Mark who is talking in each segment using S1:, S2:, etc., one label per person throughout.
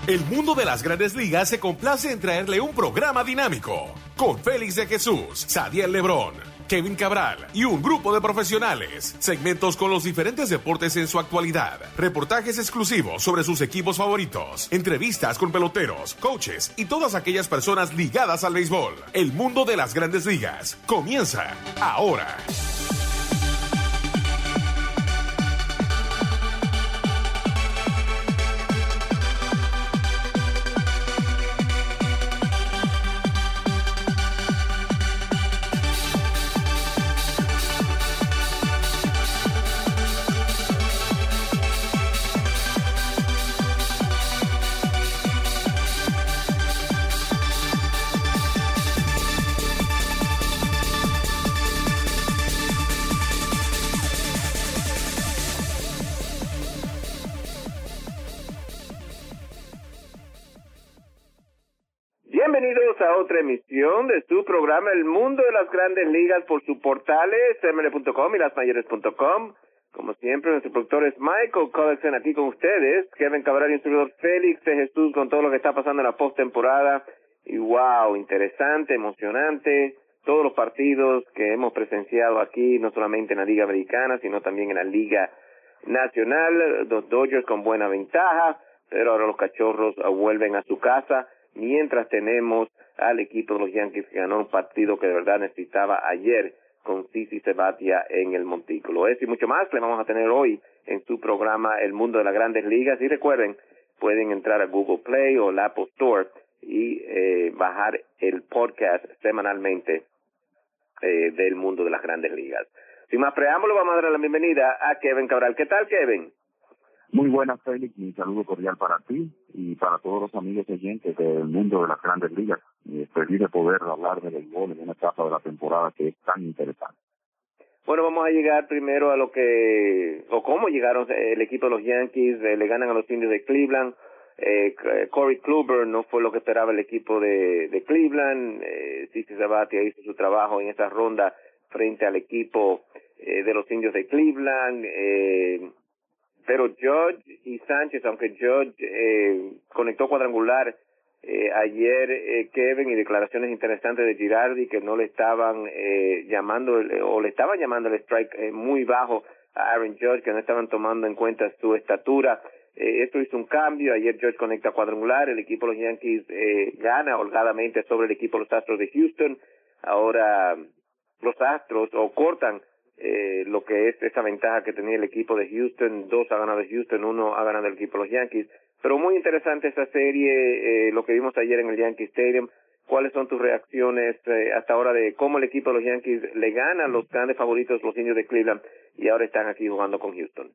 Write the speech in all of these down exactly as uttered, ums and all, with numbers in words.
S1: El mundo de las Grandes Ligas se complace en traerle un programa dinámico con Félix de Jesús, Sadiel Lebrón, Kevin Cabral y un grupo de profesionales. Segmentos con los diferentes deportes en su actualidad. Reportajes exclusivos sobre sus equipos favoritos. Entrevistas con peloteros, coaches y todas aquellas personas ligadas al béisbol. El mundo de las Grandes Ligas comienza ahora.
S2: Bienvenidos a otra emisión de su programa El Mundo de las Grandes Ligas por sus portales M L punto com y las mayores punto com. Como siempre, nuestro productor es Michael Collexen aquí con ustedes, Kevin Cabral y un servidor Félix de Jesús con todo lo que está pasando en la postemporada. Y wow, interesante, emocionante, todos los partidos que hemos presenciado aquí, no solamente en la Liga Americana, sino también en la Liga Nacional. Los Dodgers con buena ventaja, pero ahora los Cachorros vuelven a su casa. Mientras tenemos al equipo de los Yankees que ganó un partido que de verdad necesitaba ayer con CeCe Sabathia en el montículo. Eso y mucho más le vamos a tener hoy en su programa El Mundo de las Grandes Ligas. Y recuerden, pueden entrar a Google Play o la Apple Store y eh, bajar el podcast semanalmente eh, del Mundo de las Grandes Ligas. Sin más preámbulo, vamos a dar la bienvenida a Kevin Cabral. ¿Qué tal, Kevin?
S3: Muy buenas, Félix. Mi saludo cordial para ti y para todos los amigos oyentes del mundo de las Grandes Ligas. Y feliz de poder hablar de béisbol en una etapa de la temporada que es tan interesante.
S2: Bueno, vamos a llegar primero a lo que, o cómo llegaron el equipo de los Yankees, eh, le ganan a los Indios de Cleveland. Eh, Corey Kluber no fue lo que esperaba el equipo de, de Cleveland. Eh, CeCe Sabathia hizo su trabajo en esa ronda frente al equipo eh, de los Indios de Cleveland. Eh, Pero Judge y Sánchez, aunque Judge eh, conectó cuadrangular eh, ayer, eh, Kevin, y declaraciones interesantes de Girardi que no le estaban eh, llamando, o le estaban llamando el strike eh, muy bajo a Aaron Judge, que no estaban tomando en cuenta su estatura. Eh, esto hizo un cambio. Ayer Judge conecta cuadrangular, el equipo de los Yankees eh, gana holgadamente sobre el equipo de los Astros de Houston. Ahora los Astros o cortan Eh, lo que es esa ventaja que tenía el equipo de Houston. Dos ha ganado Houston, uno ha ganado el equipo de los Yankees. Pero muy interesante esta serie, eh, lo que vimos ayer en el Yankee Stadium. ¿Cuáles son tus reacciones eh, hasta ahora de cómo el equipo de los Yankees le gana a los grandes favoritos, los Indios de Cleveland, y ahora están aquí jugando con Houston?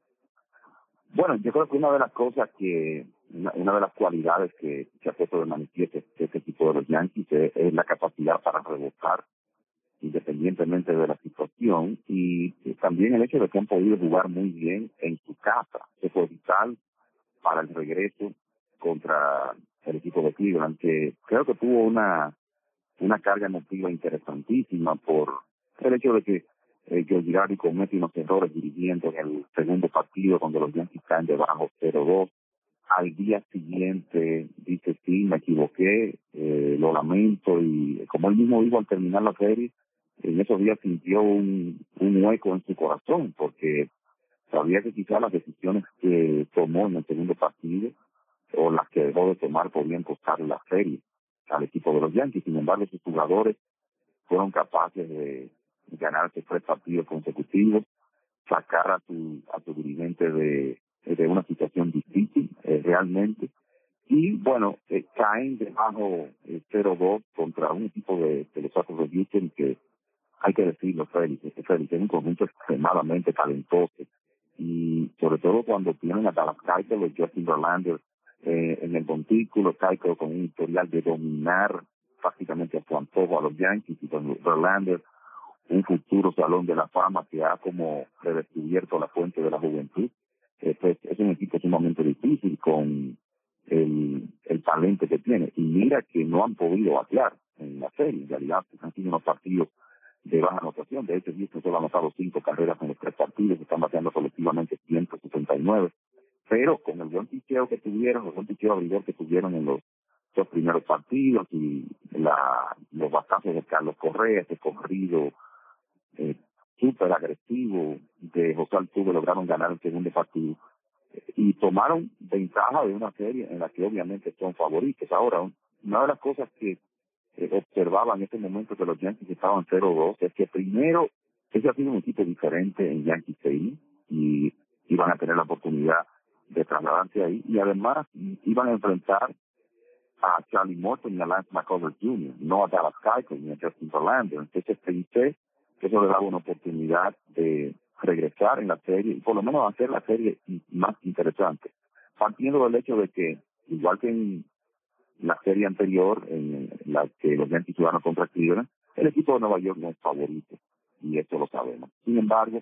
S3: Bueno, yo creo que una de las cosas que, una, una de las cualidades que se ha puesto de manifiesto de este equipo de los Yankees es, es la capacidad para rebotar independientemente de la situación, y también el hecho de que han podido jugar muy bien en su casa. Eso fue vital para el regreso contra el equipo de Cleveland, que creo que tuvo una una carga emotiva interesantísima por el hecho de que eh, Joe Girardi comete unos errores dirigiendo en el segundo partido cuando los Yankees caen debajo cero dos. Al día siguiente dice, sí, me equivoqué, eh, lo lamento, y como él mismo dijo al terminar la serie, en esos días sintió un, un hueco en su corazón, porque sabía que quizás las decisiones que tomó en el segundo partido o las que dejó de tomar podían costar la serie al equipo de los Yankees. Sin embargo, sus jugadores fueron capaces de ganarse tres partidos consecutivos, sacar a su, a su dirigente de, de una situación difícil eh, realmente. Y bueno, eh, caen debajo eh, cero dos contra un equipo de, de los Astros de Houston que, hay que decirlo, Félix, este Félix es un conjunto extremadamente talentoso, y sobre todo cuando tienen a Dallas Keuchel o Justin Verlander eh, en el montículo. Keuchel con un historial de dominar prácticamente a su antojo a los Yankees, y con Verlander un futuro salón de la fama que ha como redescubierto la fuente de la juventud. Eh, pues es un equipo sumamente difícil con el, el talento que tiene, y mira que no han podido batear en la serie. En realidad han sido unos partidos de baja anotación. De hecho, Houston solo ha anotado cinco carreras en los tres partidos, están bateando colectivamente ciento sesenta y nueve. pero con el buen picheo que tuvieron, el buen picheo abridor que tuvieron en los dos primeros partidos y la, los batazos de Carlos Correa, ese corrido eh, súper agresivo de José Altuve, lograron ganar el segundo partido y tomaron ventaja de una serie en la que obviamente son favoritos. Ahora, una de las cosas que eh, observaba en este momento que los Yankees estaban cero dos es que primero, ese ha sido un equipo diferente en Yankee Stadium y iban a tener la oportunidad de trasladarse ahí y además iban a enfrentar a Charlie Morton y a Lance McCullers junior, no a Dallas Keuchel ni a Justin Verlander. Entonces pensé que eso le daba una oportunidad de regresar en la serie y por lo menos hacer la serie más interesante, partiendo del hecho de que, igual que en la serie anterior, en la que los Yankees jugaron contra Cleveland, el equipo de Nueva York no es favorito, y esto lo sabemos. Sin embargo,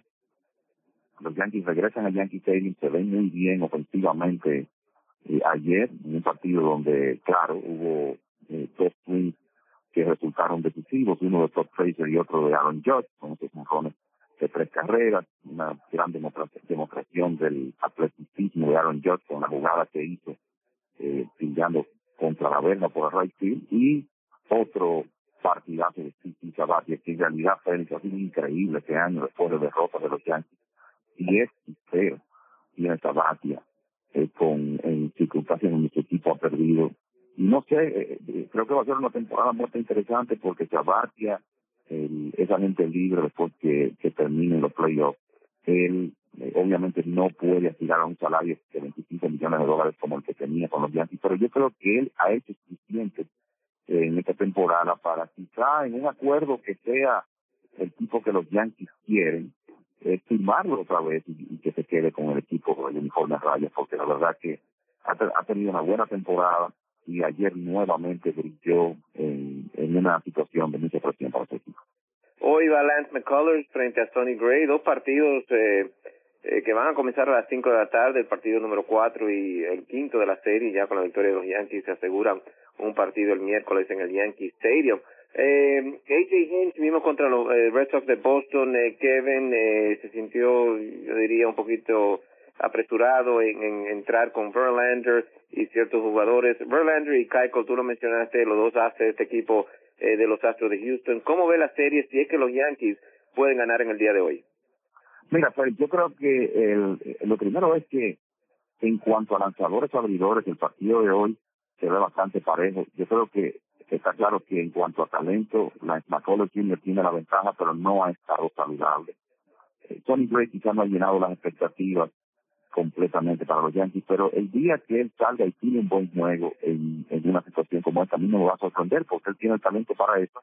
S3: los Yankees regresan a Yankee Stadium, se ven muy bien ofensivamente eh, ayer, en un partido donde, claro, hubo eh, dos swings que resultaron decisivos, uno de Todd Frazier y otro de Aaron Judge, con esos monjones de tres carreras, una gran demonstra- demostración del atleticismo de Aaron Judge con la jugada que hizo, eh, pillando contra la verga por el right field, y otro partidazo de Steve Sabathia, que en realidad Félix ha sido increíble este año después de derrotas de los Yankees, y es feo, y en Sabathia, eh, con, en circunstancias en que su equipo ha perdido. Y no sé, eh, eh, creo que va a ser una temporada muy interesante porque Sabathia, el, es agente libre después que, que terminen los playoffs. Él eh, obviamente no puede aspirar a un salario de veinticinco millones de dólares como el que tenía con los Yankees, pero yo creo que él ha hecho suficiente eh, en esta temporada para quizá en un acuerdo que sea el tipo que los Yankees quieren, eh, firmarlo otra vez y, y que se quede con el equipo con el uniforme a rayas, porque la verdad que ha, ha tenido una buena temporada y ayer nuevamente brilló en, en una situación de mucha presión para su equipo.
S2: Hoy va Lance McCullers frente a Sonny Gray, dos partidos eh, eh, que van a comenzar a las cinco de la tarde, el partido número cuatro y el quinto de la serie. Ya con la victoria de los Yankees se aseguran un partido el miércoles en el Yankee Stadium. Eh, A J Hinch, vimos contra los eh, Red Sox de Boston, eh, Kevin eh, se sintió, yo diría, un poquito apresurado en, en entrar con Verlander y ciertos jugadores. Verlander y Keuchel, tú lo mencionaste, los dos haces de este equipo eh, de los Astros de Houston. ¿Cómo ve la serie si es que los Yankees pueden ganar en el día de hoy?
S3: Mira, pues yo creo que el, lo primero es que en cuanto a lanzadores abridores, el partido de hoy se ve bastante parejo. Yo creo que está claro que en cuanto a talento, Lance McCullers junior tiene la ventaja, pero no ha estado saludable. Eh, Sonny Gray quizás no ha llenado las expectativas completamente para los Yankees, pero el día que él salga y tiene un buen juego en, en una situación como esta, a mí no me va a sorprender porque él tiene el talento para eso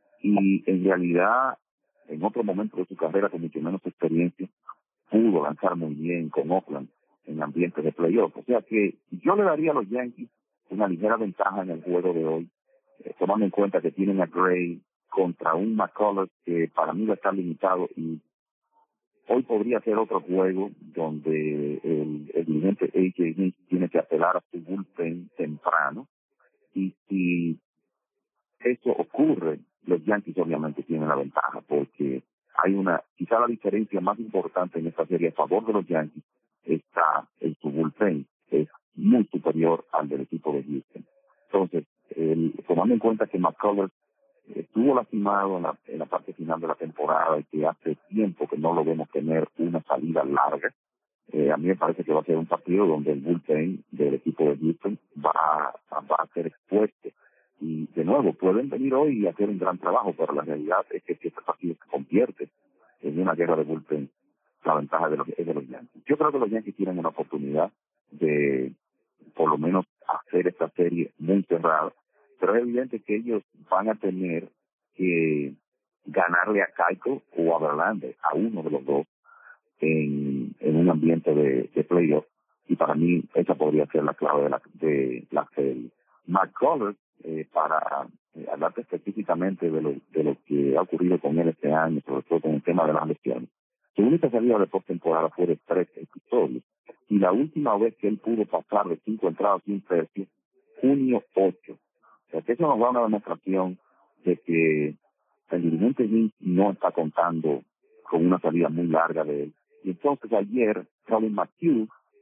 S3: y en realidad en otro momento de su carrera con mucho menos experiencia pudo lanzar muy bien con Oakland en ambientes de playoff. O sea que yo le daría a los Yankees una ligera ventaja en el juego de hoy, eh, tomando en cuenta que tienen a Gray contra un McCullers que para mí va a estar limitado y hoy podría ser otro juego donde el, el dirigente A J Hinch tiene que apelar a su bullpen temprano y si eso ocurre, los Yankees obviamente tienen la ventaja porque hay una, quizá la diferencia más importante en esta serie a favor de los Yankees está en su bullpen, es muy superior al del equipo de Houston. Entonces, el, tomando en cuenta que McCullers estuvo lastimado en la, en la parte final de la temporada y que hace tiempo que no lo vemos tener una salida larga, eh, a mí me parece que va a ser un partido donde el bullpen del equipo de Houston va, va a ser expuesto. Y de nuevo, pueden venir hoy y hacer un gran trabajo, pero la realidad es que si este partido se convierte en una guerra de bullpen, la ventaja de los, es de los Yankees. Yo creo que los Yankees tienen una oportunidad de, por lo menos, hacer esta serie muy cerrada, pero es evidente que ellos van a tener que ganarle a Keuchel o a Verlander, a uno de los dos, en, en un ambiente de, de playoff, y para mí esa podría ser la clave de la, de la serie. McCullers, eh, para eh, hablarte específicamente de lo, de lo que ha ocurrido con él este año, sobre todo con el tema de las lesiones, su única salida de postemporada fue de tres episodios, y la última vez que él pudo pasar de cinco entradas y un tercio, junio ocho. O sea, que eso nos da una demostración de que el dirigente Lynch no está contando con una salida muy larga de él. Y entonces ayer, Colin McHugh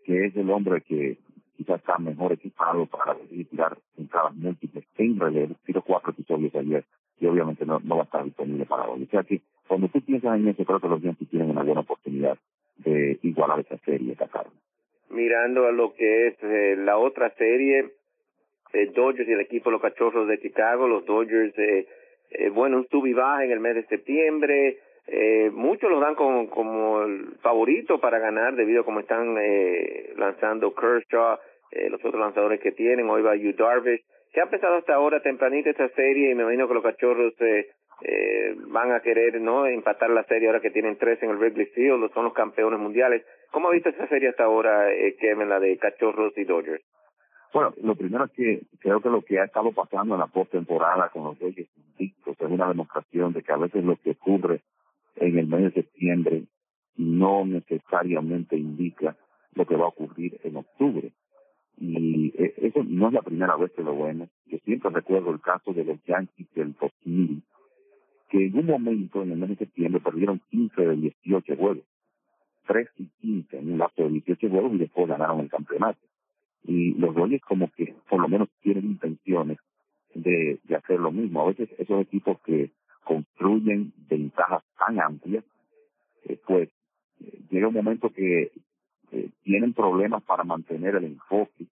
S3: que es el hombre que quizás está mejor equipado para tirar entradas múltiples en relevo. Tiró cuatro episodios ayer y obviamente no, no va a estar disponible para hoy. O sea que cuando tú piensas en eso, creo que los Yankees tienen una buena oportunidad de igualar esa serie, Qatar.
S2: Mirando a lo que es eh, la otra serie, eh, Dodgers y el equipo de los Cachorros de Chicago. Los Dodgers, eh, eh, bueno, un sub y baja en el mes de septiembre. Eh, muchos los dan como, como el favorito para ganar debido a cómo están eh, lanzando Kershaw, eh, los otros lanzadores que tienen. Hoy va Yu Darvish. ¿Qué ha empezado hasta ahora tempranito esta serie? Y me imagino que los Cachorros eh, eh, van a querer no empatar la serie ahora que tienen tres en el Wrigley Field, son los campeones mundiales. ¿Cómo ha visto esta serie hasta ahora, eh, Kevin, la de Cachorros y Dodgers?
S3: Bueno, lo primero es que creo que lo que ha estado pasando en la postemporada con los Dodgers invictos es una demostración de que a veces lo que ocurre en el mes de septiembre no necesariamente indica lo que va a ocurrir en octubre. Y eh, eso no es la primera vez que lo vemos. Yo siempre recuerdo el caso de los Yankees del dos mil, que en un momento en el mes de septiembre perdieron quince de dieciocho juegos, tres y quince en un lapso de dieciocho juegos, y después ganaron el campeonato. Y los Dodgers como que por lo menos tienen intenciones de, de hacer lo mismo. A veces esos equipos que construyen ventajas tan amplias, eh, pues eh, llega un momento que eh, tienen problemas para mantener el enfoque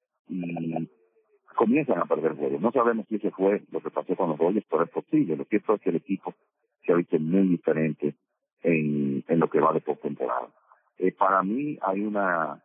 S3: y comienzan a perder juegos. No sabemos si eso fue lo que pasó con los Dodgers, pero es posible. Lo cierto es que el equipo se ha visto muy diferente en, en lo que va de postemporada. Eh, para mí hay una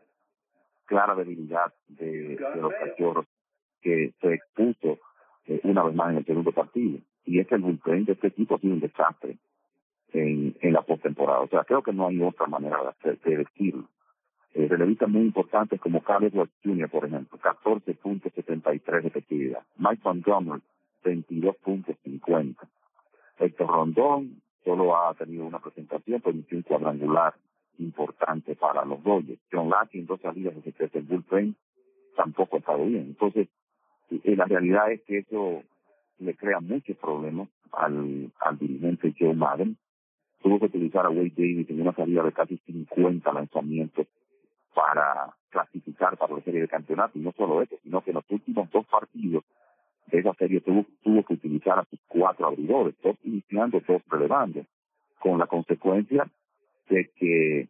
S3: clara debilidad de, de los Cachorros que se expuso eh, una vez más en el segundo partido, y es que el bullpen de este equipo ha sido un desastre en, en la postemporada. O sea, creo que no hay otra manera de, hacer, de decirlo. Eh, relevistas muy importantes como Carlos Edwards junior, por ejemplo, catorce punto setenta y tres de efectividad. Mike Montgomery, veintidós punto cincuenta. Héctor Rondón solo ha tenido una presentación, permitió un cuadrangular importante para los Dodgers. John Lackey en dos salidas desde el bullpen tampoco ha estado bien. Entonces, eh, la realidad es que eso le crea muchos problemas al, al dirigente Joe Maddon. Tuvo que utilizar a Wade Davis en una salida de casi cincuenta lanzamientos para clasificar para la serie de campeonato, y no solo eso, sino que en los últimos dos partidos de esa serie tuvo, tuvo que utilizar a sus cuatro abridores, dos iniciando, dos relevando, con la consecuencia de que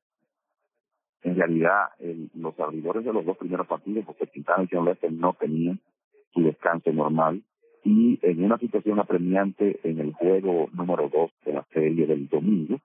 S3: en realidad el, los abridores de los dos primeros partidos, porque Quintana y John Lester, no tenían su descanso normal, y en una situación apremiante en el juego número dos de la serie del domingo,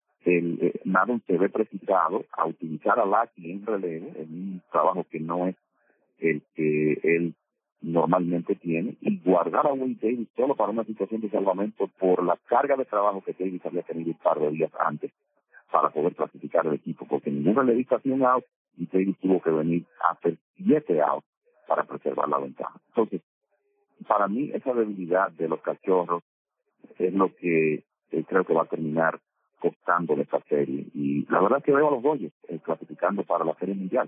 S3: el eh, Maddon se ve precisado a utilizar a Lackey en relevo, en un trabajo que no es el que él normalmente tiene, y guardar a Wade Davis solo para una situación de salvamento por la carga de trabajo que Davis había tenido un par de días antes para poder clasificar el equipo, porque ningún relevista hacía un out y Davis tuvo que venir a hacer siete outs para preservar la ventaja. Entonces, para mí esa debilidad de los Cachorros es lo que eh, creo que va a terminar costando de esta serie, y la verdad es que veo a los Dodgers eh, clasificando para la Serie Mundial.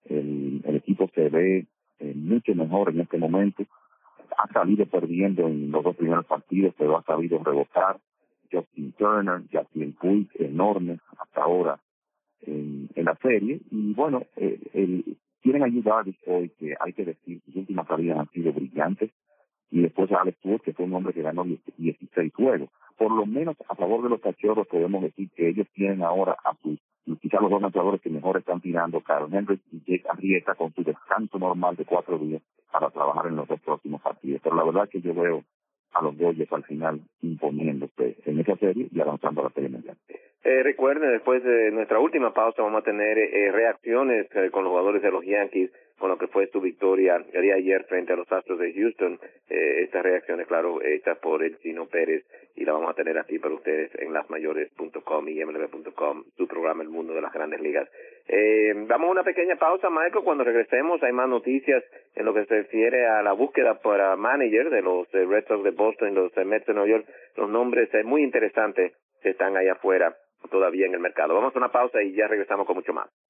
S3: El, el equipo se ve eh, mucho mejor en este momento, ha salido perdiendo en los dos primeros partidos, pero ha sabido rebotar. Justin Turner, Justin Puig, enorme hasta ahora en, en la serie, y bueno, eh, el, quieren ayudar hoy, que hay que decir, sus últimas salidas han sido brillantes, y después a Alex Wood, que fue un hombre que ganó dieciséis juegos. Por lo menos a favor de los Cachorros podemos decir que ellos tienen ahora a sus, quizás los dos lanzadores que mejor están tirando, Carl Hendricks y Jake Arrieta, con su descanso normal de cuatro días para trabajar en los dos próximos partidos. Pero la verdad es que yo veo a los Dodgers al final imponiéndose en esa serie y avanzando a la serie mundial.
S2: Eh, recuerden, después de nuestra última pausa vamos a tener eh, reacciones eh, con los jugadores de los Yankees con lo que fue su victoria de ayer frente a los Astros de Houston. Eh, estas reacciones, claro, hechas por el Chino Pérez, y la vamos a tener aquí para ustedes en las mayores punto com y M L B punto com, su programa El Mundo de las Grandes Ligas. Eh, vamos a una pequeña pausa, Michael. Cuando regresemos hay más noticias en lo que se refiere a la búsqueda para manager de los eh, Red Sox de Boston y los eh, Mets de Nueva York. Los nombres eh, muy interesantes que están allá afuera todavía en el mercado. Vamos a una pausa y ya regresamos con mucho más.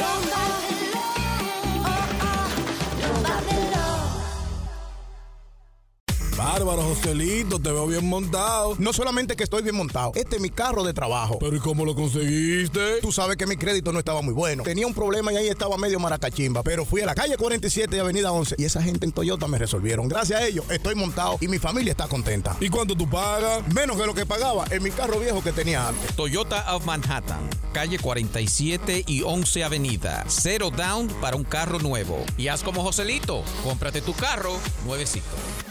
S4: Bárbaro, Joselito, te veo bien montado.
S5: No solamente que estoy bien montado, este es mi carro de trabajo.
S4: ¿Pero y cómo lo conseguiste?
S5: Tú sabes que mi crédito no estaba muy bueno. Tenía un problema y ahí estaba medio maracachimba. Pero fui a la calle cuarenta y siete y avenida once y esa gente en Toyota me resolvieron. Gracias a ellos estoy montado y mi familia está contenta.
S4: ¿Y cuánto tú pagas?
S5: Menos que lo que pagaba en mi carro viejo que tenía antes.
S6: Toyota of Manhattan, calle cuarenta y siete y once avenida. Cero down para un carro nuevo. Y haz como Joselito, cómprate tu carro nuevecito.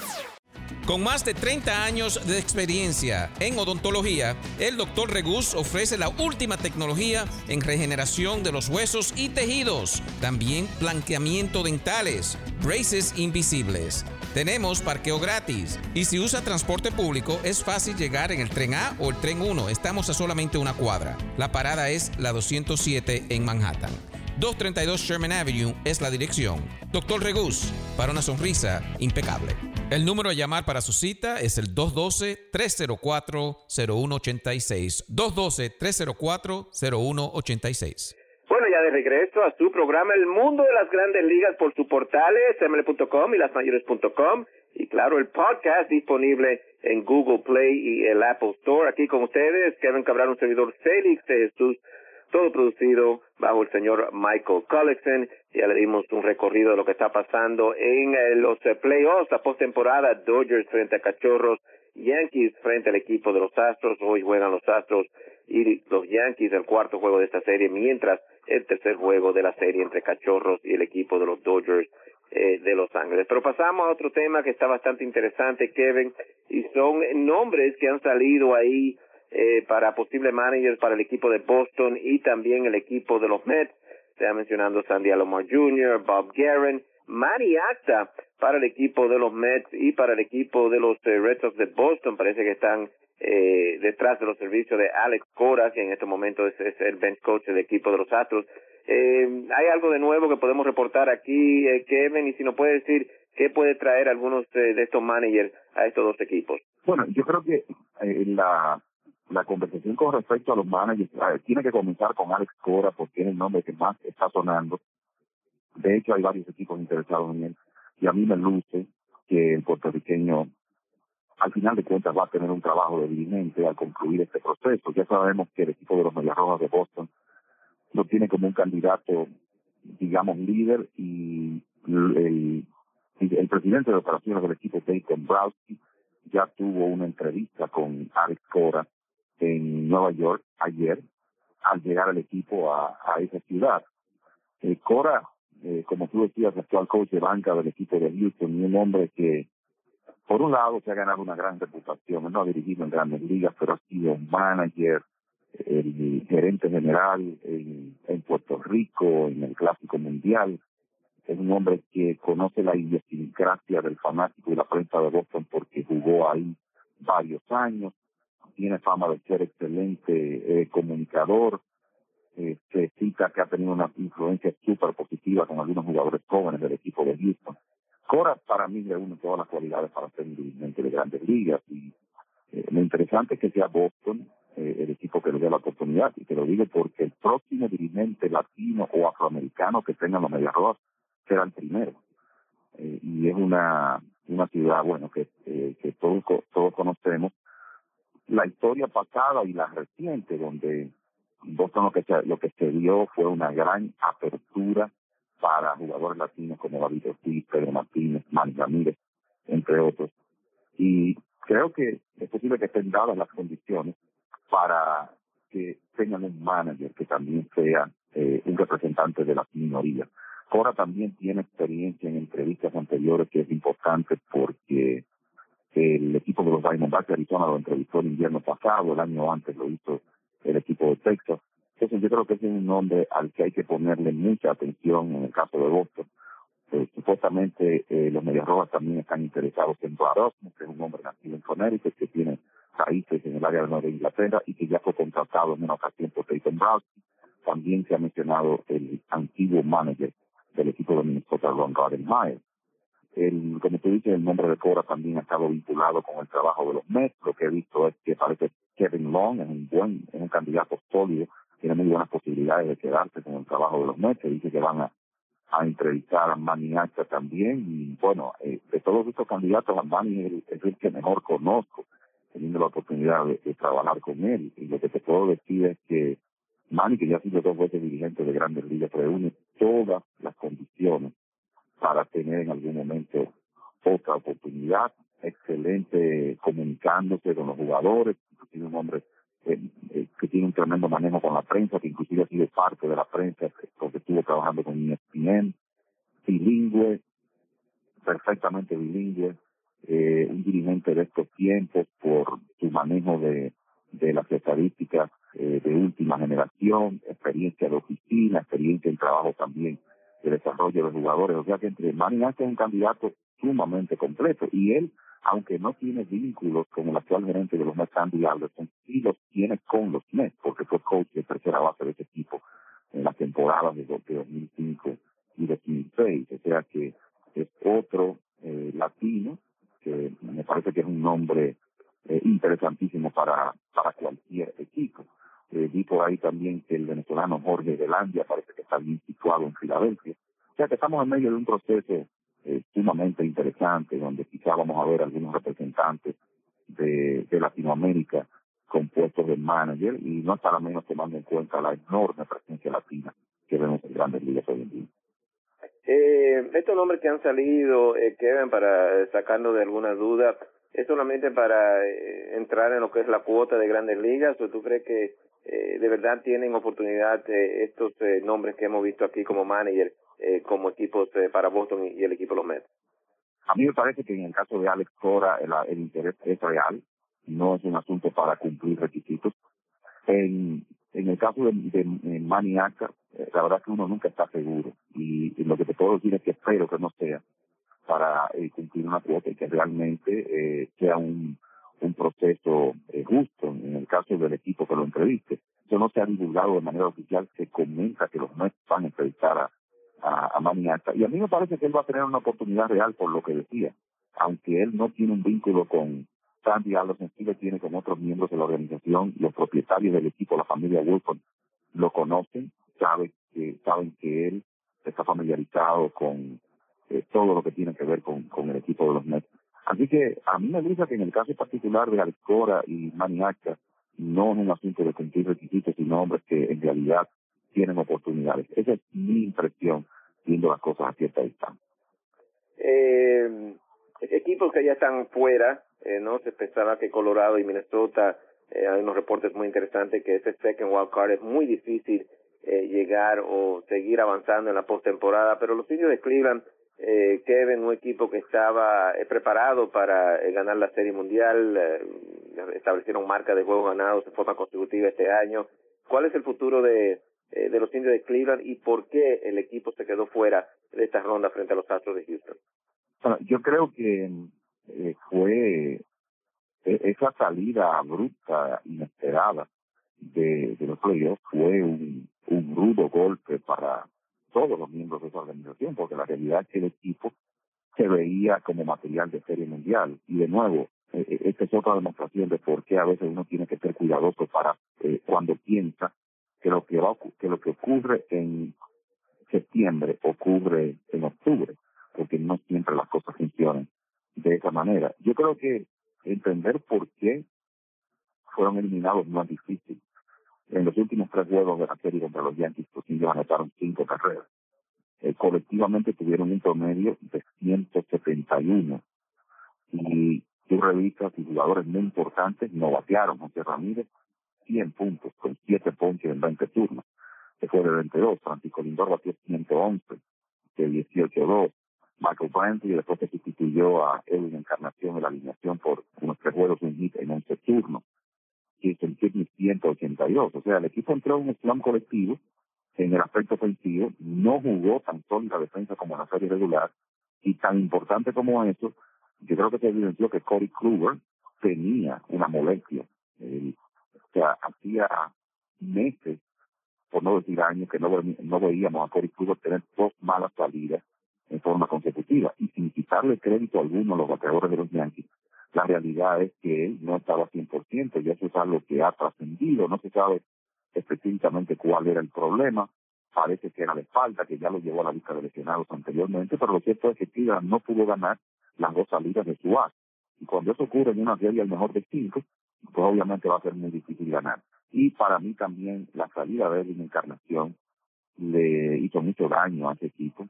S6: Con más de treinta años de experiencia en odontología, el doctor Regus ofrece la última tecnología en regeneración de los huesos y tejidos. También blanqueamiento dentales, braces invisibles. Tenemos parqueo gratis. Y si usa transporte público, es fácil llegar en el tren A o el tren uno. Estamos a solamente una cuadra. La parada es la doscientos siete en Manhattan. doscientos treinta y dos Sherman Avenue es la dirección. doctor Regus, para una sonrisa impecable. El número a llamar para su cita es el dos uno dos, tres cero cuatro, cero uno ocho seis. dos uno dos, tres cero cuatro, cero uno ocho seis.
S2: Bueno, ya de regreso a su programa El Mundo de las Grandes Ligas por sus portales m l punto com y las mayores punto com. Y claro, el podcast disponible en Google Play y el Apple Store. Aquí con ustedes, Kevin Cabral, un servidor Félix de Jesús. Todo producido bajo el señor Michael Collickson. Ya le dimos un recorrido de lo que está pasando en eh, los eh, playoffs, la postemporada, Dodgers frente a Cachorros, Yankees frente al equipo de los Astros. Hoy juegan los Astros y los Yankees el cuarto juego de esta serie, mientras el tercer juego de la serie entre Cachorros y el equipo de los Dodgers eh, de Los Ángeles. Pero pasamos a otro tema que está bastante interesante, Kevin, y son nombres que han salido ahí Eh, para posibles managers para el equipo de Boston y también el equipo de los Mets. Se ha mencionado Sandy Alomar junior, Bob Guerin, Manny Acta para el equipo de los Mets y para el equipo de los eh, Red Sox de Boston. Parece que están eh, detrás de los servicios de Alex Cora, que en este momento es, es el bench coach del equipo de los Astros. Eh, ¿Hay algo de nuevo que podemos reportar aquí, eh, Kevin? Y si nos puede decir qué puede traer algunos eh, de estos managers a estos dos equipos.
S3: Bueno, yo creo que eh, la La conversación con respecto a los managers eh, tiene que comenzar con Alex Cora porque es el nombre que más está sonando. De hecho, hay varios equipos interesados en él y a mí me luce que el puertorriqueño al final de cuentas va a tener un trabajo de dirigente al concluir este proceso. Ya sabemos que el equipo de los Medias Rojas de Boston lo tiene como un candidato, digamos, líder y el, el, el presidente de operaciones del equipo, Dave Dombrowski, ya tuvo una entrevista con Alex Cora en Nueva York ayer al llegar al equipo a, a esa ciudad. Eh, Cora, eh, como tú decías, actual coach de banca del equipo de Houston, y un hombre que por un lado se ha ganado una gran reputación, no ha dirigido en grandes ligas, pero ha sido un manager, el gerente general en, en Puerto Rico, en el Clásico Mundial. Es un hombre que conoce la idiosincrasia del fanático y la prensa de Boston porque jugó ahí varios años. Tiene fama de ser excelente eh, comunicador. Eh, se cita que ha tenido una influencia súper positiva con algunos jugadores jóvenes del equipo de Houston. Cora para mí reúne todas las cualidades para ser un dirigente de grandes ligas y eh, lo interesante es que sea Boston eh, el equipo que le dé la oportunidad, y te lo digo porque el próximo dirigente latino o afroamericano que tenga los Medias Rojas será el primero. Eh, y es una una ciudad, bueno, que, eh, que todos, todos conocemos la historia pasada y la reciente, donde Boston lo que se, lo que se dio fue una gran apertura para jugadores latinos como David Ortiz, Pedro Martínez, Manny Ramírez, entre otros. Y creo que es posible que estén dadas las condiciones para que tengan un manager que también sea eh, un representante de las minorías. Cora también tiene experiencia en entrevistas anteriores, que es importante porque el equipo de los Diamondbacks de Arizona lo entrevistó el invierno pasado, el año antes lo hizo el equipo de Texas. Entonces yo creo que ese es un nombre al que hay que ponerle mucha atención en el caso de Boston. Eh, supuestamente eh, los Medias Rojas también están interesados en Brad Osmus, que es un hombre nacido en Connecticut, que tiene raíces en el área de Nueva Inglaterra y que ya fue contratado en una ocasión por Dayton Browski. También se ha mencionado el antiguo manager del equipo de Minnesota, Ron Gardenhire. El, como tú dices, el nombre de Cora también ha estado vinculado con el trabajo de los Mets. Lo que he visto es que parece que Kevin Long es un buen, es un candidato sólido tiene muy buenas posibilidades de quedarse con el trabajo de los Mets. Se dice que van a, a entrevistar a Manny Acta también. Y bueno, eh, de todos estos candidatos, a Manny es el, es el que mejor conozco, teniendo la oportunidad de, de trabajar con él. Y lo que te puedo decir es que Manny, que ya ha sido dos veces dirigente de Grandes Ligas, reúne todas las condiciones para tener en algún momento otra oportunidad. Excelente comunicándose con los jugadores, tiene un hombre eh, eh, que tiene un tremendo manejo con la prensa, que inclusive ha sido parte de la prensa porque estuvo trabajando con E S P N, bilingüe, perfectamente bilingüe, eh, un dirigente de estos tiempos por su manejo de, de las estadísticas eh, de última generación, experiencia de oficina, experiencia en trabajo también de desarrollo de jugadores. O sea que entre Manny Acta es un candidato sumamente completo, y él, aunque no tiene vínculos con el actual gerente de los Mets, Andy Alderson, sí los tiene con los Mets, porque fue coach de tercera base de ese equipo en las temporadas de dos mil cinco y dos mil seis. O sea que es otro eh, latino que me parece que es un nombre eh, interesantísimo para, para cualquier equipo. Eh, vi por ahí también que el venezolano Jorge Velandia parece que está bien situado en Filadelfia. O sea que estamos en medio de un proceso eh, sumamente interesante, donde quizá vamos a ver algunos representantes de, de Latinoamérica con puestos de manager, y no para menos tomando en cuenta la enorme presencia latina que vemos en Grandes Ligas hoy en día.
S2: Eh, estos nombres que han salido, eh, Kevin, para eh, sacando de alguna duda, ¿es solamente para eh, entrar en lo que es la cuota de Grandes Ligas, o tú crees que eh, de verdad tienen oportunidad eh, estos eh, nombres que hemos visto aquí como manager, eh, como equipos eh, para Boston y, y el equipo de los Mets?
S3: A mí me parece que en el caso de Alex Cora el, el interés es real, no es un asunto para cumplir requisitos. En, en el caso de, de, de Manny Acta, eh, la verdad que uno nunca está seguro, y, y lo que te puedo decir es que espero que no sea para eh, cumplir una cuota, y que realmente eh, sea un, un proceso eh, justo. En el caso del equipo que lo entreviste, eso no se ha divulgado de manera oficial, se comenta que los Mets van a entrevistar a, a, a Manny Acta, y a mí me parece que él va a tener una oportunidad real por lo que decía, aunque él no tiene un vínculo con Sandy Alderson, sí lo tiene con otros miembros de la organización. Los propietarios del equipo, la familia Wilson, lo conocen, saben que, saben que él está familiarizado con eh, todo lo que tiene que ver con, con el equipo de los Mets. Así que a mí me gusta que en el caso particular de Alex Cora y Manny Acta no es un asunto de cumplir requisitos, sino hombres que en realidad tienen oportunidades. Esa es mi impresión viendo las cosas a cierta distancia.
S2: Eh, equipos que ya están fuera, eh, no se pensaba que Colorado y Minnesota, eh, hay unos reportes muy interesantes que ese second wild card es muy difícil eh, llegar o seguir avanzando en la postemporada, pero los indios de Cleveland, eh, Kevin, un equipo que estaba eh, preparado para eh, ganar la Serie Mundial, eh, establecieron marca de juegos ganados de forma consecutiva este año. ¿Cuál es el futuro de eh, de los indios de Cleveland, y por qué el equipo se quedó fuera de esta ronda frente a los Astros de Houston?
S3: Bueno, yo creo que eh, fue esa salida abrupta, inesperada de, de los playoffs, fue un, un rudo golpe para todos los miembros de esa organización, porque la realidad es que el equipo se veía como material de Serie Mundial. Y de nuevo, eh, esta es otra demostración de por qué a veces uno tiene que ser cuidadoso para eh, cuando piensa que lo que va que lo que ocurre en septiembre ocurre en octubre, porque no siempre las cosas funcionan de esa manera. Yo creo que entender por qué fueron eliminados no es difícil. En los últimos tres juegos de la serie contra los Yankees, los indios anotaron cinco carreras. Eh, colectivamente tuvieron un promedio de ciento setenta y uno. Y tú revisas y jugadores muy importantes no batearon. José Ramírez, cien puntos, con siete ponches en veinte turnos. Se fue de veintidós. Francisco Lindor batió ciento once, de dieciocho dos. Michael Brantley después se sustituyó a Edwin Encarnación en la alineación por unos tres juegos, un hit en once turnos. Houston Kidney ciento ochenta y dos. O sea, el equipo entró en un slam colectivo en el aspecto ofensivo, no jugó tan sólida defensa como en la serie regular, y tan importante como eso, yo creo que se evidenció que Corey Kluber tenía una molestia. Eh, o sea, hacía meses, por no decir años, que no, ve, no veíamos a Corey Kluber tener dos malas salidas en forma consecutiva, y sin quitarle crédito alguno a los bateadores de los Yankees. La realidad es que él no estaba cien por ciento, y eso es algo que ha trascendido, no se sabe específicamente cuál era el problema. Parece que era la espalda, que ya lo llevó a la lista de lesionados anteriormente, pero lo cierto es que Cleveland no pudo ganar las dos salidas de su as. Y cuando eso ocurre en una serie al mejor de cinco, pues obviamente va a ser muy difícil ganar. Y para mí también la salida de Edwin Encarnación le hizo mucho daño a ese equipo.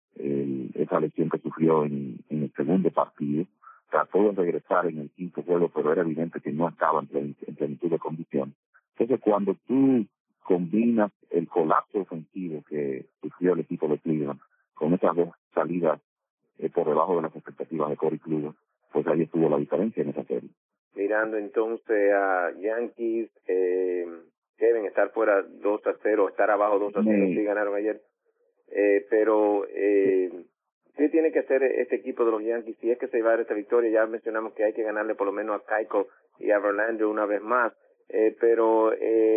S3: El, esa lesión que sufrió en, en el segundo partido, trató de regresar en el quinto juego, pero era evidente que no estaba en, plen, en plenitud de condición. Entonces, cuando tú combinas el colapso ofensivo que sufrió el equipo de Cleveland con esas dos salidas eh, por debajo de las expectativas de Corey Kluber, pues ahí estuvo la diferencia en esa serie.
S2: Mirando entonces a Yankees, eh, deben estar fuera dos a cero, estar abajo dos a cero, sí ganaron ayer, eh, pero eh, sí tiene que ser este equipo de los Yankees, si es que se va a dar esta victoria. Ya mencionamos que hay que ganarle por lo menos a Keuchel y a Verlander una vez más, eh, pero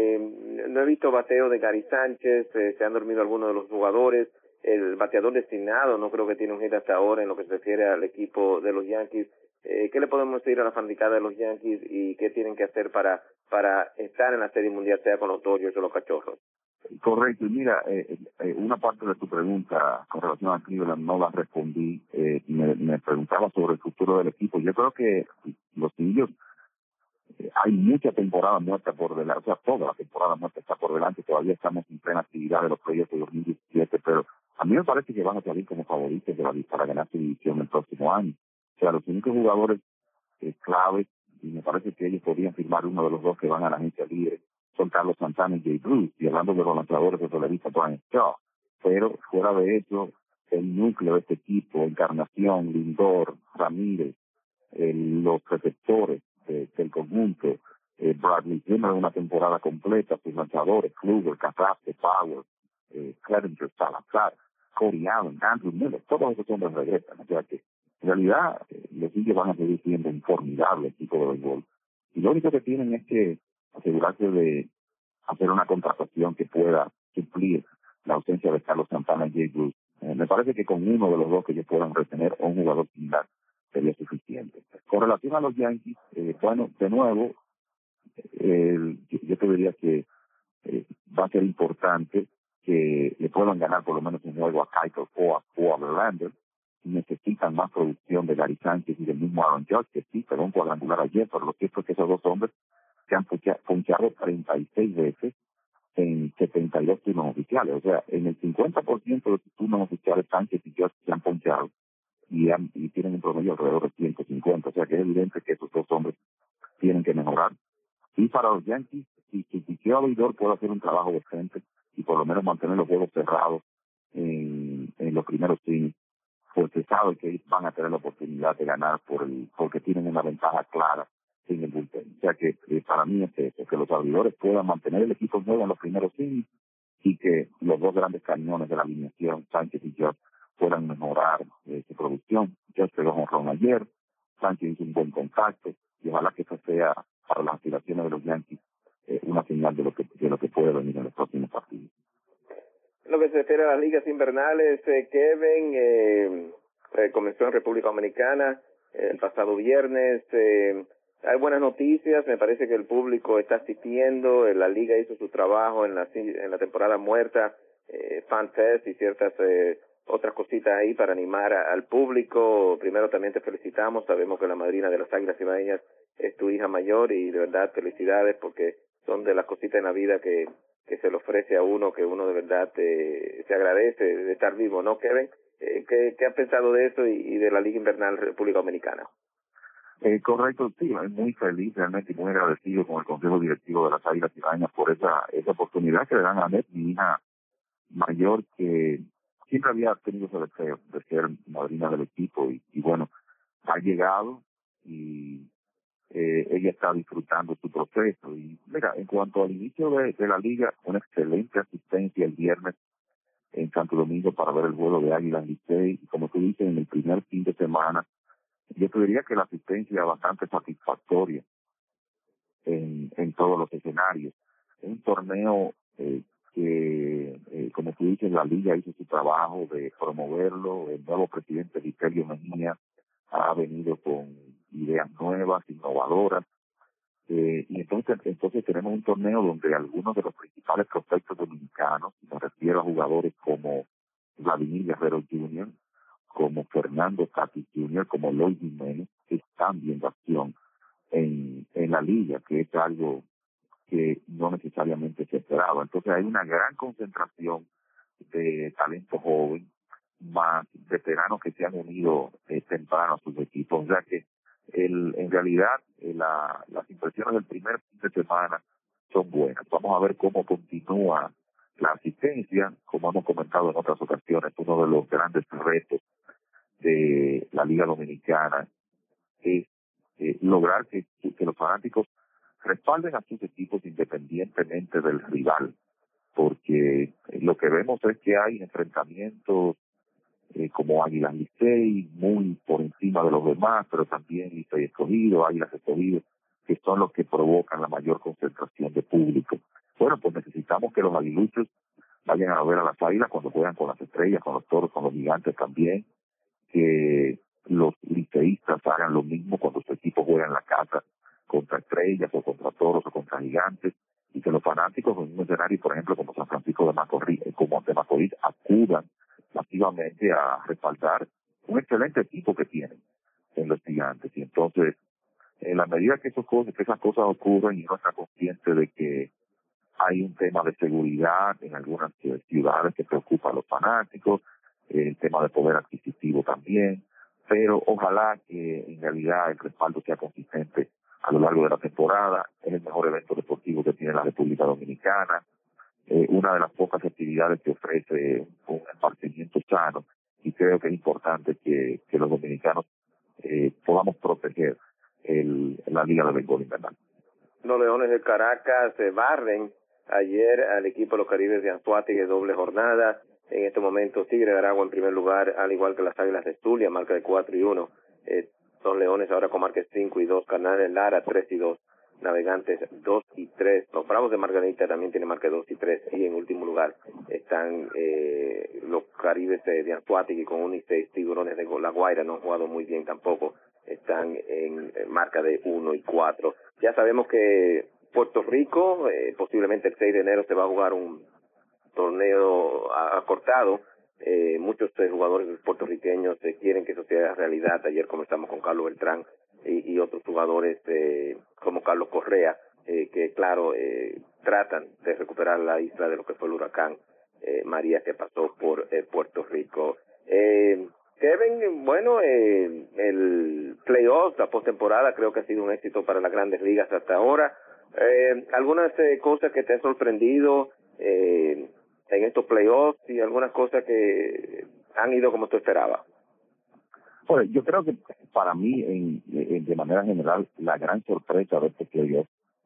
S2: eh, no he visto bateo de Gary Sánchez, eh, se han dormido algunos de los jugadores, el bateador designado no creo que tiene un hit hasta ahora en lo que se refiere al equipo de los Yankees. Eh, ¿Qué le podemos decir a la fanaticada de los Yankees y qué tienen que hacer para para estar en la Serie Mundial, sea con los Dodgers o los Cachorros?
S3: Correcto, y mira, eh, eh, una parte de tu pregunta con relación a Cleveland no la respondí, eh, me, me preguntaba sobre el futuro del equipo. Yo creo que los indios, eh, hay mucha temporada muerta por delante, o sea, toda la temporada muerta está por delante, todavía estamos en plena actividad de los proyectos de dos mil diecisiete, pero a mí me parece que van a salir como favoritos de la, para ganar su división el próximo año. O sea, los únicos jugadores eh, claves, y me parece que ellos podrían firmar uno de los dos que van a la agencia libre, son Carlos Santana y Jay Bruce, y hablando de los lanzadores de revista Brian Shaw. Pero fuera de eso, el núcleo de este equipo, Encarnación, Lindor, Ramírez, eh, los receptores eh, del conjunto, eh, Bradley Zimmer una temporada completa, sus lanzadores, Kluber, Carrasco, Power, eh, Clevenger, Salazar, Corey Allen, Andrew Miller, todos esos hombres regresan. O sea que en realidad eh, los indios van a seguir siendo un formidable equipo de béisbol. Y lo único que tienen es que asegurarse de hacer una contratación que pueda suplir la ausencia de Carlos Santana y Jay Bruce. Eh, me parece que con uno de los dos que ellos puedan retener o un jugador similar sería suficiente. Con relación a los Yankees, eh, bueno, de nuevo, eh, yo, yo te diría que eh, va a ser importante que le puedan ganar por lo menos un juego a Keuchel o a, o a Verlander. Necesitan más producción de Gary Sánchez y del mismo Aaron Judge, que sí, pero un cuadrangular ayer, pero lo cierto es que esos dos hombres se han ponchado treinta y seis veces en setenta y dos turnos oficiales. O sea, en el cincuenta por ciento de sus turnos oficiales, Sánchez y Judge se han ponchado y, han, y tienen un promedio alrededor de ciento cincuenta. O sea, que es evidente que esos dos hombres tienen que mejorar. Y para los Yankees, si su picheo abridor puede hacer un trabajo decente y por lo menos mantener los juegos cerrados en, en los primeros innings, pues se sabe que van a tener la oportunidad de ganar por el, porque tienen una ventaja clara en el bullpen. O sea que eh, para mí es eso, que los abridores puedan mantener el equipo nuevo en los primeros innings y que los dos grandes cañones de la alineación, Sánchez y Judge, puedan mejorar eh, su producción. Judge pegó un jonrón ayer, Sánchez hizo un buen contacto y ojalá que eso sea para las aspiraciones de los Yankees eh, una señal de lo que de lo que puede venir en los próximos partidos.
S2: Lo que se refiere a las ligas invernales, eh, Kevin, eh, eh, comenzó en República Dominicana eh, el pasado viernes. Eh, hay buenas noticias, me parece que el público está asistiendo, eh, la liga hizo su trabajo en la en la temporada muerta, eh, Fan Fest y ciertas eh, otras cositas ahí para animar a, al público. Primero también te felicitamos, sabemos que la madrina de las Águilas Ibaeñas es tu hija mayor y de verdad felicidades porque son de las cositas en la vida que que se le ofrece a uno, que uno de verdad eh, se agradece de estar vivo, ¿no, Kevin? Eh, ¿qué, ¿Qué has pensado de eso y, y de la Liga Invernal República Dominicana?
S3: Eh, correcto, sí, es muy feliz realmente y muy agradecido con el Consejo Directivo de las Águilas Ibaeñas por esa esa oportunidad que le dan a Net, mi hija mayor, que siempre había tenido ese deseo de ser madrina del equipo y, y bueno, ha llegado y Eh, ella está disfrutando su proceso. Y mira, en cuanto al inicio de, de la liga, una excelente asistencia el viernes en Santo Domingo para ver el vuelo de Águilas Licey. Y como tú dices, en el primer fin de semana, yo te diría que la asistencia es bastante satisfactoria en, en todos los escenarios. Es un torneo eh, que, eh, como tú dices, la liga hizo su trabajo de promoverlo. El nuevo presidente Vitelio Mejía ha venido con ideas nuevas, innovadoras, Eh, y entonces, entonces tenemos un torneo donde algunos de los principales prospectos dominicanos, me refiero a jugadores como Vladimir Guerrero junior, como Fernando Tatis junior, como Lloyd Jiménez, están viendo acción en, en la liga, que es algo que no necesariamente se esperaba. Entonces hay una gran concentración de talento joven, más veteranos que se han unido eh, temprano a sus equipos. O sea que el, en realidad eh, la, las impresiones del primer fin de semana son buenas. Vamos a ver cómo continúa la asistencia. Como hemos comentado en otras ocasiones, uno de los grandes retos de la Liga Dominicana es eh, lograr que, que los fanáticos respalden a sus equipos independientemente del rival, porque lo que vemos es que hay enfrentamientos eh, como Águilas Licey, muy por encima de los demás, pero también Licey Escogido, Águilas Escogido, que son los que provocan la mayor concentración de público. Bueno, pues necesitamos que los aguiluchos vayan a ver a las Águilas cuando juegan con las Estrellas, con los Toros, con los Gigantes también, que los liceístas hagan lo mismo cuando su equipo juega en la casa contra Estrellas o contra Toros o contra Gigantes, y que los fanáticos en un escenario, por ejemplo, como San Francisco de Macorís, como de Macorís, acudan masivamente a respaldar un excelente equipo que tienen en los Gigantes. Y entonces, en la medida que, esos cosas, que esas cosas ocurren y uno está consciente de que hay un tema de seguridad en algunas ciudades que preocupa a los fanáticos, el tema de poder adquisitivo también, pero ojalá que en realidad el respaldo sea consistente a lo largo de la temporada. Es el mejor evento deportivo que tiene la República Dominicana, eh, una de las pocas actividades que ofrece un esparcimiento sano, y creo que es importante que, que los dominicanos eh, podamos proteger el, la Liga de Béisbol Invernal.
S2: Los Leones de Caracas se barren ayer al equipo de los Caribes de Anzoátegui, doble jornada. En este momento Tigre de Aragua en primer lugar, al igual que las Águilas de Zulia, marca de cuatro y uno. Eh, son Leones ahora con marca cinco y dos, Cardenales Lara tres y dos, Navegantes dos y tres. Los Bravos de Margarita también tienen marca dos y tres. Y en último lugar están eh, los Caribes de, de Anzoátegui con uno y seis. Tiburones de La Guaira no han jugado muy bien tampoco, están en, en marca de uno y cuatro. Ya sabemos que Puerto Rico, eh, posiblemente el seis de enero se va a jugar un torneo acortado. Eh, muchos eh, jugadores puertorriqueños eh, quieren que eso sea realidad. Ayer conversamos con Carlos Beltrán y, y otros jugadores eh, como Carlos Correa, eh, que claro, eh, tratan de recuperar la isla de lo que fue el huracán eh, María que pasó por eh, Puerto Rico. Eh, Kevin, bueno, eh, el playoff, la postemporada, creo que ha sido un éxito para las grandes ligas hasta ahora. Eh, algunas eh, cosas que te han sorprendido eh, en estos playoffs y algunas cosas que han ido como tú esperabas.
S3: Bueno, yo creo que para mí, en, en, de manera general, la gran sorpresa de este playoff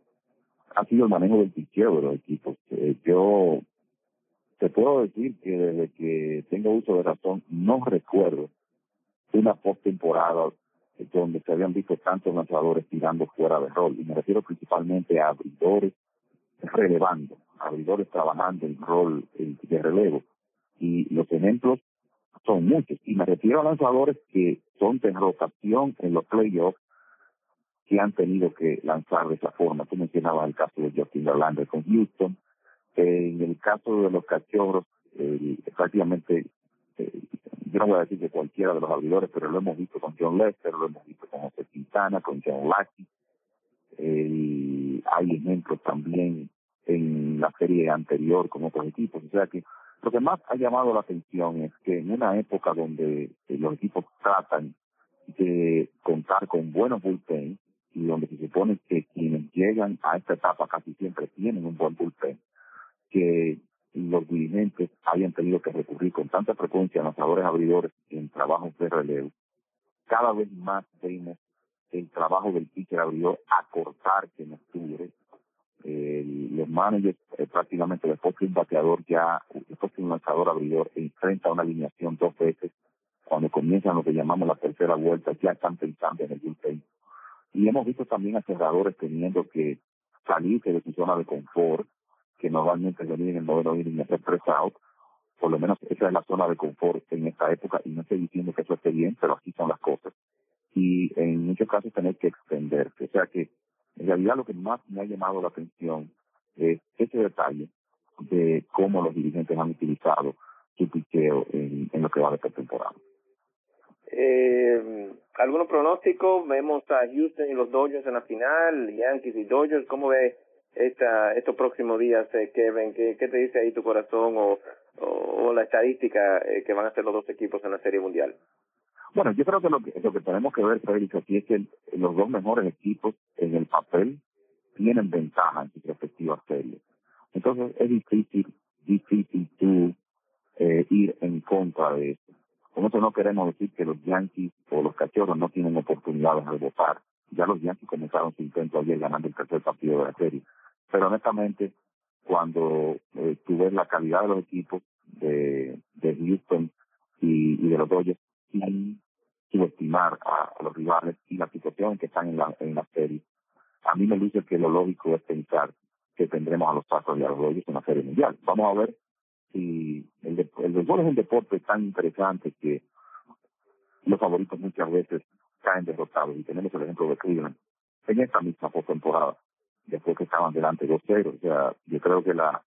S3: ha sido el manejo del picheo de los equipos. Eh, yo te puedo decir que desde que tengo uso de razón, no recuerdo una postemporada donde se habían visto tantos lanzadores tirando fuera de rol. Y me refiero principalmente a abridores relevando, abridores trabajando en rol de relevo. Y los ejemplos son muchos. Y me refiero a lanzadores que son de rotación en los playoffs, que han tenido que lanzar de esa forma. Tú mencionabas el caso de Justin Verlander con Houston. En el caso de los Cachorros, eh, prácticamente, eh, yo no voy a decir que cualquiera de los abridores, pero lo hemos visto con John Lester, lo hemos visto con José Quintana, con John Lackey. Eh, hay ejemplos también en la serie anterior con otros equipos. O sea que lo que más ha llamado la atención es que en una época donde eh, los equipos tratan de contar con buenos bullpen, y donde se supone que quienes llegan a esta etapa casi siempre tienen un buen bullpen, que los dirigentes hayan tenido que recurrir con tanta frecuencia a lanzadores abridores en trabajos de relevo. Cada vez más vemos el trabajo del pitcher abridor acortar que en octubre. Eh, los managers eh, prácticamente después que un bateador ya, después que un lanzador abridor enfrenta una alineación dos veces, cuando comienzan lo que llamamos la tercera vuelta, ya están pensando en el bullpen. Y hemos visto también a cerradores teniendo que salirse de su zona de confort, que normalmente venir en el noveno inning y hacer tres out. Por lo menos esa es la zona de confort en esta época, y no estoy diciendo que eso esté bien, pero así son las cosas. Y en muchos casos tener que extenderse. O sea que en realidad lo que más me ha llamado la atención es ese detalle de cómo los dirigentes han utilizado su picheo en, en lo que va de esta temporada.
S2: Eh, ¿Algunos pronósticos? Vemos a Houston y los Dodgers en la final, Yankees y Dodgers. ¿Cómo ve esta, estos próximos días, eh, Kevin? ¿Qué, ¿Qué te dice ahí tu corazón o, o, o la estadística eh, que van a hacer los dos equipos en la Serie Mundial?
S3: Bueno, yo creo que lo que, lo que tenemos que ver, Félix, aquí es que el, los dos mejores equipos en el papel tienen ventaja en sus respectivas series. Entonces es difícil, difícil tú eh, ir en contra de eso. Con eso no queremos decir que los Yankees o los Cachorros no tienen oportunidades de votar. Ya los Yankees comenzaron su intento ayer ganando el tercer partido de la serie. Pero honestamente, cuando eh, tú ves la calidad de los equipos de, de Houston y, y de los Dodgers, sin subestimar a, a los rivales y la situación en que están en la, en la serie, a mí me dice que lo lógico es pensar que tendremos a los Astros y a los Dodgers en la Serie Mundial. Vamos a ver si el, de, el béisbol es un deporte tan interesante que los favoritos muchas veces caen derrotados, y tenemos el ejemplo de Cleveland en esta misma postemporada, después que estaban delante dos cero. O sea, yo creo que la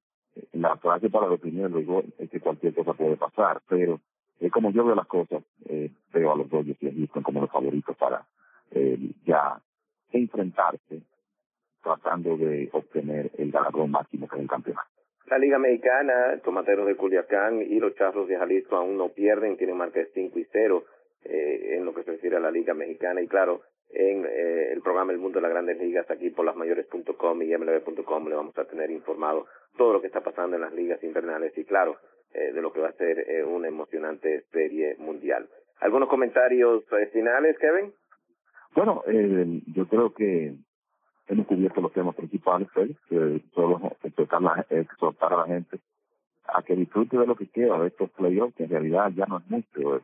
S3: la frase para definir el béisbol es que cualquier cosa puede pasar, pero es como yo veo las cosas, eh, veo a los Dodgers y a Houston como los favoritos para eh, ya enfrentarse tratando de obtener el galardón máximo que es el campeonato.
S2: La Liga Mexicana, Tomateros de Culiacán y los Charros de Jalisco aún no pierden, tienen marca de cinco y cero eh, en lo que se refiere a la Liga Mexicana, y claro, en eh, el programa El Mundo de las Grandes Ligas, aquí por las mayores punto com y M L B punto com, le vamos a tener informado todo lo que está pasando en las ligas invernales y claro, eh, de lo que va a ser eh, una emocionante serie mundial. ¿Algunos comentarios eh, finales, Kevin?
S3: Bueno, eh, yo creo que hemos cubierto los temas principales, Félix, que solo exhortar, la, exhortar a la gente a que disfrute de lo que queda de estos playoffs, que en realidad ya no es mucho.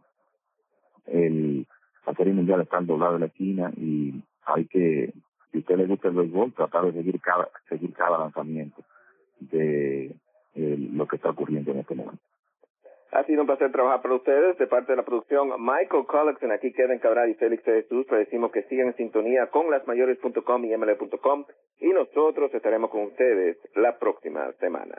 S3: El, la Serie Mundial está al doblado de la esquina y hay que, si a usted le gusta el béisbol, tratar de seguir cada, seguir cada lanzamiento de eh, lo que está ocurriendo en este momento.
S2: Ha sido un placer trabajar para ustedes. De parte de la producción, Michael Collection, aquí Kevin Cabral y Félix de Jesús. Les decimos que sigan en sintonía con las mayores punto com y M L B punto com y nosotros estaremos con ustedes la próxima semana.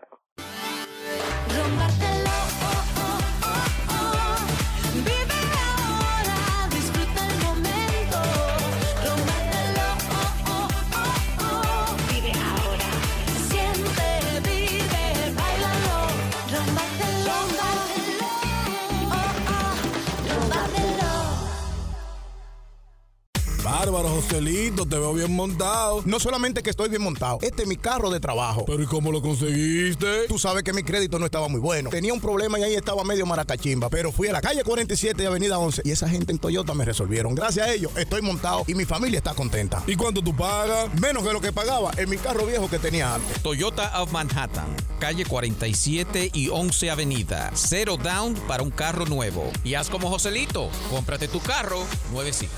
S4: Bárbaro, Joselito, te veo bien montado.
S5: No solamente que estoy bien montado, este es mi carro de trabajo.
S4: Pero ¿y cómo lo conseguiste?
S5: Tú sabes que mi crédito no estaba muy bueno. Tenía un problema y ahí estaba medio maracachimba. Pero fui a la calle cuarenta y siete y avenida once y esa gente en Toyota me resolvieron. Gracias a ellos estoy montado y mi familia está contenta.
S4: ¿Y cuánto tú pagas?
S5: Menos que lo que pagaba en mi carro viejo que tenía antes.
S6: Toyota of Manhattan, calle cuarenta y siete y once avenida. Cero down para un carro nuevo. Y haz como Joselito, cómprate tu carro nuevecito.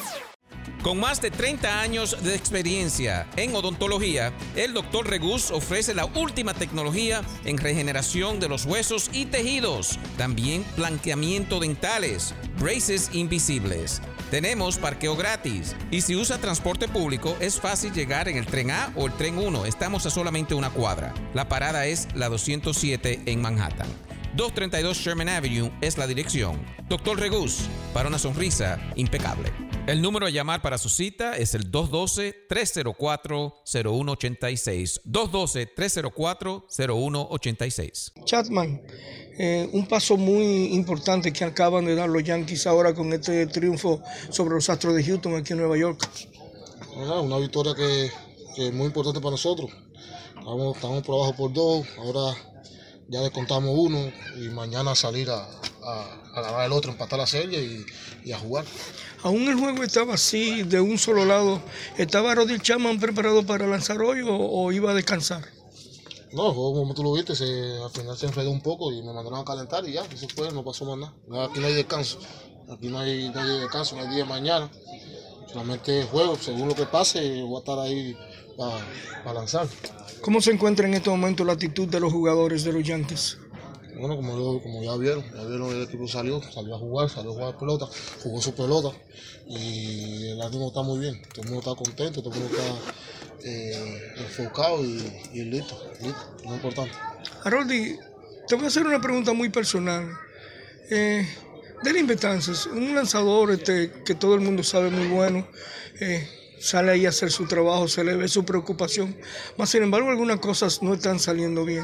S6: Con más de treinta años de experiencia en odontología, el doctor Regus ofrece la última tecnología en regeneración de los huesos y tejidos. También blanqueamiento dentales, braces invisibles. Tenemos parqueo gratis. Y si usa transporte público, es fácil llegar en el tren A o el tren uno. Estamos a solamente una cuadra. La parada es la doscientos siete en Manhattan. doscientos treinta y dos Sherman Avenue es la dirección. doctor Regus, para una sonrisa impecable. El número a llamar para su cita es el dos uno dos, tres cero cuatro, cero uno ocho seis. dos uno dos, tres cero cuatro, cero uno ocho seis.
S7: Chapman, eh, un paso muy importante que acaban de dar los Yankees ahora con este triunfo sobre los Astros de Houston aquí en Nueva York.
S8: Bueno, una victoria que, que es muy importante para nosotros. Estamos, estamos por abajo por dos, ahora ya descontamos uno y mañana salir a, a, a ganar el otro, empatar la serie y, y a jugar.
S7: Aún el juego estaba así, de un solo lado. ¿Estaba Roddy Chapman preparado para lanzar hoy o, o iba a descansar?
S8: No, el juego, como tú lo viste, se, al final se enredó un poco y me mandaron a calentar y ya, eso fue, no pasó más nada. Aquí no hay descanso, aquí no hay, no hay descanso, no hay día de mañana. Solamente juego, según lo que pase, voy a estar ahí para pa lanzar.
S7: ¿Cómo se encuentra en este momento la actitud de los jugadores de los Yankees?
S8: Bueno, como, yo, como ya vieron, ya vieron, el equipo salió, salió a jugar, salió a jugar pelota, jugó su pelota y el ánimo está muy bien, todo el mundo está contento, todo el mundo está eh, enfocado y, y listo, listo, no es importante.
S7: Haroldy, te voy a hacer una pregunta muy personal. Eh, Delin Betances, un lanzador este, que todo el mundo sabe muy bueno, eh, sale ahí a hacer su trabajo, se le ve su preocupación, mas sin embargo algunas cosas no están saliendo bien.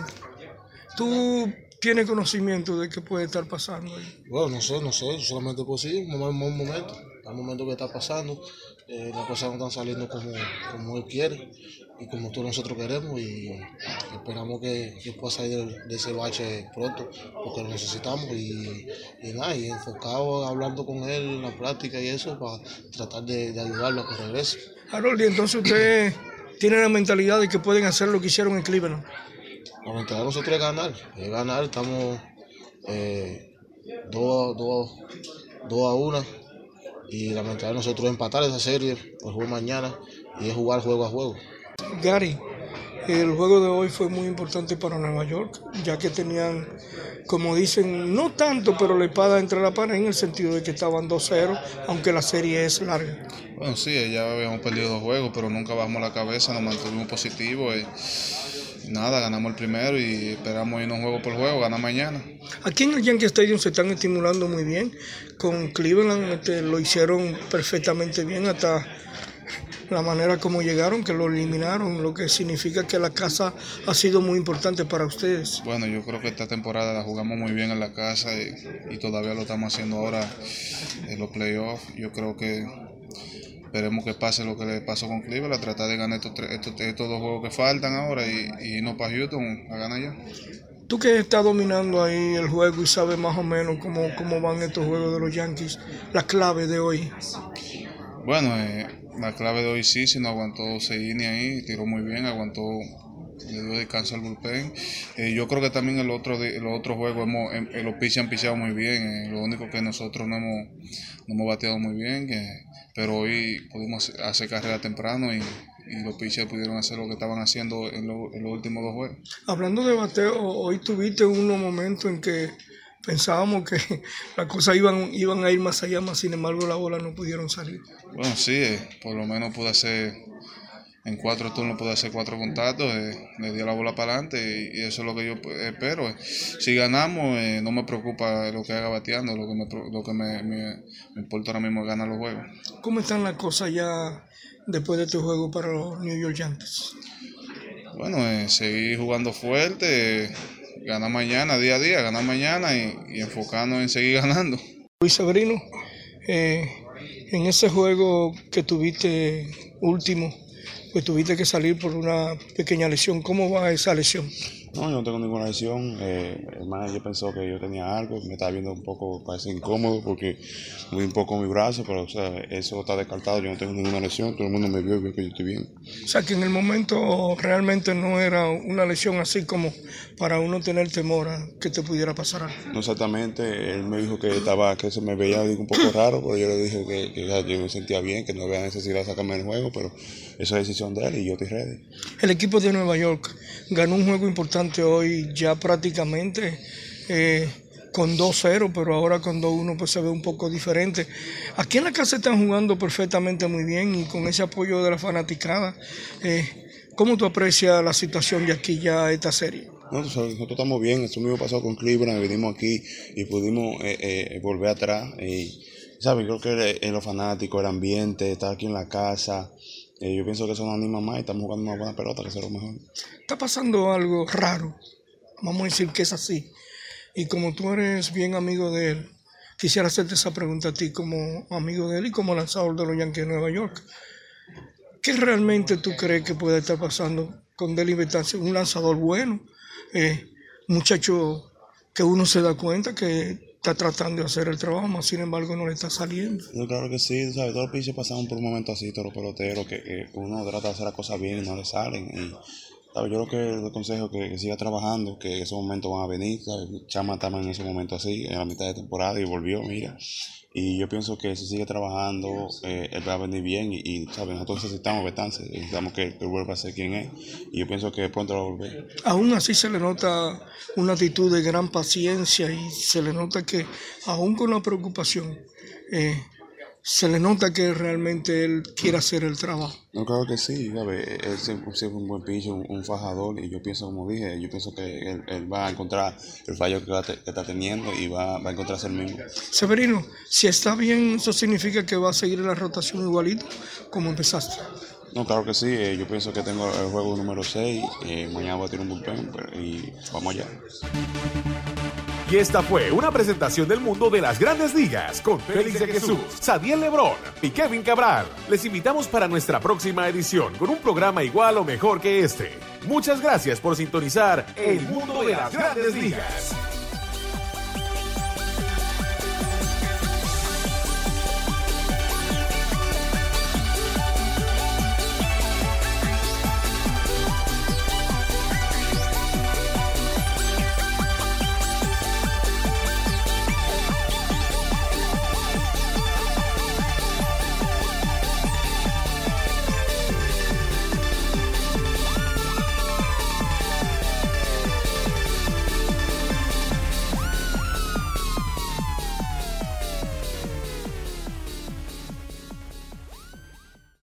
S7: ¿Tú tienes conocimiento de qué puede estar pasando ahí?
S8: Bueno, no sé, no sé, solamente pues sí, un momento, al momento que está pasando, eh, las cosas no están saliendo como, como él quiere y como todos nosotros queremos, y esperamos que, que pueda salir de, de ese bache pronto, porque lo necesitamos, y, y nada, y enfocado hablando con él en la práctica y eso, para tratar de, de ayudarlo a que regrese.
S7: Haroldy, entonces ustedes tienen la mentalidad de que pueden hacer lo que hicieron en Cleveland.
S8: La mentalidad de nosotros es ganar, es ganar, estamos eh, dos, dos, dos a una, y la mentalidad de nosotros es empatar esa serie, el juego mañana, y es jugar juego a juego.
S7: Gary, el juego de hoy fue muy importante para Nueva York, ya que tenían, como dicen, no tanto, pero la espada entre la pared, en el sentido de que estaban dos cero, aunque la serie es larga.
S9: Bueno, sí, ya habíamos perdido dos juegos, pero nunca bajamos la cabeza, nos mantuvimos positivos. Eh. Nada, ganamos el primero y esperamos irnos juego por juego, ganar mañana.
S7: Aquí en el Yankee Stadium se están estimulando muy bien. Con Cleveland este, lo hicieron perfectamente bien, hasta la manera como llegaron, que lo eliminaron, lo que significa que la casa ha sido muy importante para ustedes.
S9: Bueno, yo creo que esta temporada la jugamos muy bien en la casa y, y todavía lo estamos haciendo ahora en los playoffs. Yo creo que esperemos que pase lo que le pasó con Cleveland, tratar de ganar estos, tres, estos, estos dos juegos que faltan ahora y, y irnos para Houston a ganar ya.
S7: Tú que estás dominando ahí el juego y sabes más o menos cómo, cómo van estos juegos de los Yankees, la clave de hoy.
S9: Bueno, eh, la clave de hoy sí, si no aguantó seis innings ahí, tiró muy bien, aguantó, le dio descanso al bullpen. Eh, yo creo que también el otro de, los otros juegos hemos, eh, los pitchers han pichado muy bien, eh, lo único que nosotros no hemos, no hemos bateado muy bien, eh, pero hoy pudimos hacer carrera temprano y, y los pitchers pudieron hacer lo que estaban haciendo en, lo, en los últimos dos juegos.
S7: Hablando de bateo, hoy tuviste unos momentos en que pensábamos que las cosas iban, iban a ir más allá, más sin embargo las bolas no pudieron salir.
S9: Bueno, sí, eh, por lo menos pude hacer, en cuatro turnos pude hacer cuatro contactos, eh, le di la bola para adelante y, y eso es lo que yo espero. Eh. Si ganamos, eh, no me preocupa lo que haga bateando, lo que, me, lo que me, me, me importa ahora mismo es ganar los juegos.
S7: ¿Cómo están las cosas ya después de este juego para los New York Yankees?
S9: Bueno, eh, seguir jugando fuerte, eh, ganar mañana, día a día, ganar mañana y, y enfocarnos en seguir ganando.
S7: Luis Severino, eh, en ese juego que tuviste último, pues tuviste que salir por una pequeña lesión. ¿Cómo va esa lesión?
S10: No, yo no tengo ninguna lesión. Eh, el manager pensó que yo tenía algo, me estaba viendo un poco, parece incómodo porque muy un poco mi brazo, pero o sea, eso está descartado, yo no tengo ninguna lesión, todo el mundo me vio y vio que yo estoy bien.
S7: O sea que en el momento realmente no era una lesión así como para uno tener temor a que te pudiera pasar algo.
S10: No exactamente, él me dijo que estaba, que se me veía un poco raro, pero yo le dije que, que ya, yo me sentía bien, que no había necesidad de sacarme del juego, pero esa es decisión de él y yo estoy ready.
S7: El equipo de Nueva York ganó un juego importante hoy ya prácticamente eh, con dos cero, pero ahora con dos uno pues se ve un poco diferente. Aquí en la casa están jugando perfectamente muy bien y con ese apoyo de la fanaticada. Eh, ¿Cómo tú aprecias la situación de aquí ya esta serie?
S10: No, nosotros estamos bien, esto mismo pasó con Cleveland, vinimos aquí y pudimos eh, eh, volver atrás. Y, ¿sabes? Creo que eh, los fanáticos, el ambiente, estar aquí en la casa, eh, yo pienso que eso nos anima más y estamos jugando una buena pelota, que es lo mejor.
S7: Está pasando algo raro, vamos a decir que es así. Y como tú eres bien amigo de él, quisiera hacerte esa pregunta a ti como amigo de él y como lanzador de los Yankees de Nueva York. ¿Qué realmente tú crees que puede estar pasando con Delin Betances? Un lanzador bueno, eh, muchacho que uno se da cuenta que está tratando de hacer el trabajo, mas sin embargo no le está saliendo.
S10: Yo claro que sí, ¿sabes? Todos los pitchers pasan por un momento así, todos los peloteros, que, que uno trata de hacer las cosas bien y no le salen. Y, ¿sabes? Yo creo que el consejo es que, que siga trabajando, que esos momentos van a venir, ¿sabes? Chama estaba en ese momento así, en la mitad de temporada y volvió, mira. Y yo pienso que si sigue trabajando, eh, él va a venir bien y, y ¿sabes? Nosotros necesitamos Betances, necesitamos que, que vuelva a ser quien es y yo pienso que pronto va a volver.
S7: Aún así se le nota una actitud de gran paciencia y se le nota que aún con la preocupación eh, se le nota que realmente él quiere hacer el trabajo.
S10: No, claro que sí, ¿sabes? Él siempre es un buen pitcher, un, un fajador, y yo pienso, como dije, yo pienso que él, él va a encontrar el fallo que, que está teniendo y va, va a encontrarse el mismo.
S7: Severino, si está bien, eso significa que va a seguir la rotación igualito como empezaste.
S10: No, claro que sí, eh, yo pienso que tengo el juego número seis, eh, mañana voy a tirar un bullpen y vamos allá.
S1: Y esta fue una presentación del mundo de las Grandes Ligas con Félix de Jesús, Sadiel Lebrón y Kevin Cabral. Les invitamos para nuestra próxima edición con un programa igual o mejor que este. Muchas gracias por sintonizar El Mundo de las Grandes Ligas.